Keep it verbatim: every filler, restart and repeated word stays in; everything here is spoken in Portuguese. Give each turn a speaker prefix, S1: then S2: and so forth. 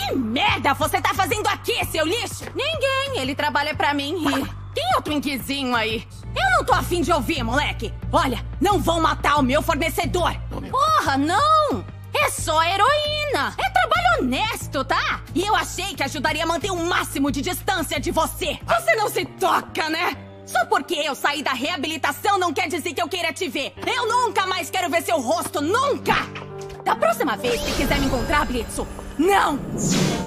S1: Que merda você tá fazendo aqui, seu lixo? Ninguém, ele trabalha pra mim e... Quem é o Twinkzinho aí? Eu não tô afim de ouvir, moleque. Olha, não vão matar o meu fornecedor. Porra, não! É só heroína. É trabalho honesto, tá? E eu achei que ajudaria a manter o máximo de distância de você. Você não se toca, né? Só porque eu saí da reabilitação não quer dizer que eu queira te ver. Eu nunca mais quero ver seu rosto, nunca! Da próxima vez que quiser me encontrar, Blitzo, não!